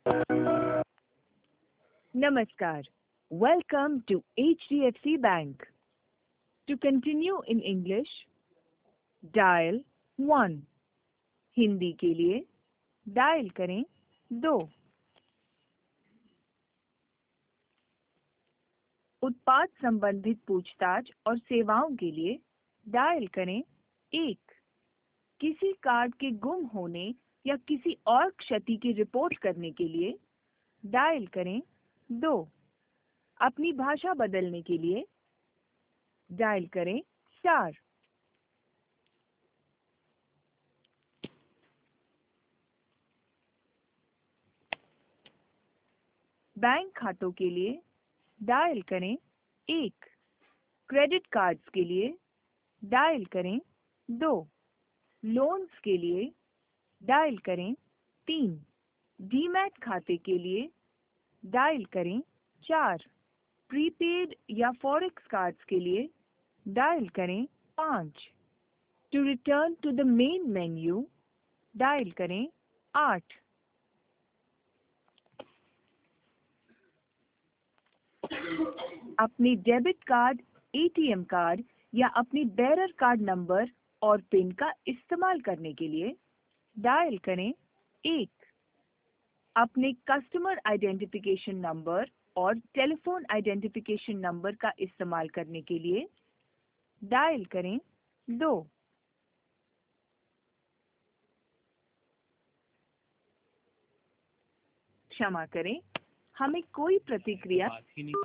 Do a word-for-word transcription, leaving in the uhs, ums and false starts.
Namaskar. Welcome to H D F C Bank. To continue in English, dial one. Hindi के लिए dial करें दो. उत्पाद संबंधित पूछताछ और सेवाओं के लिए डायल करें एक. किसी कार्ड के गुम होने या किसी और क्षति की रिपोर्ट करने के लिए डायल करें दो. अपनी भाषा बदलने के लिए डायल करें चार. बैंक खातों के लिए डायल करें एक. क्रेडिट कार्ड्स के लिए डायल करें दो. लोन्स के लिए डायल करें तीन. डीमैट खाते के लिए डायल करें चार. प्रीपेड या फॉरेक्स कार्ड्स के लिए डायल करें पाँच. To return to the main menu dial करें आठ. अपने डेबिट कार्ड, एटीएम कार्ड या अपनी बेरर कार्ड नंबर और पिन का इस्तेमाल करने के लिए डायल करें एक. अपने कस्टमर आइडेंटिफिकेशन नंबर और टेलीफोन आइडेंटिफिकेशन नंबर का इस्तेमाल करने के लिए डायल करें दो. क्षमा करें, हमें कोई प्रतिक्रिया